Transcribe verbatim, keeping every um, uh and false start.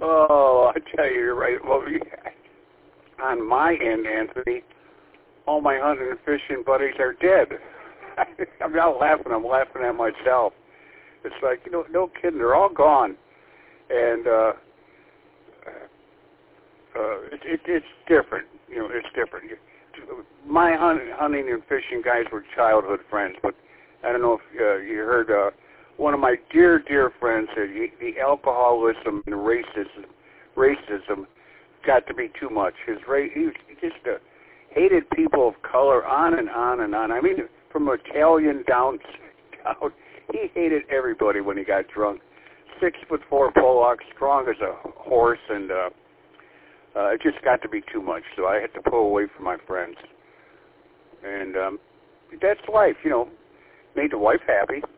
Oh, I tell you, you're right. Well, on my end, Anthony, all my hunting and fishing buddies are dead. I'm not laughing. I'm laughing at myself. It's like, you know, no kidding. They're all gone. And uh, uh, it, it, it's different. You know, it's different. My hunting, hunting and fishing guys were childhood friends, but I don't know if uh, you heard uh, one of my dear, dear friends said he, the alcoholism and racism, racism got to be too much. His race, he, he just uh, hated people of color, on and on and on. I mean, from Italian down, down, he hated everybody when he got drunk. Six foot four Pollock, strong as a horse, and uh, uh, it just got to be too much. So I had to pull away from my friends, and um, that's life, you know. Made the wife happy.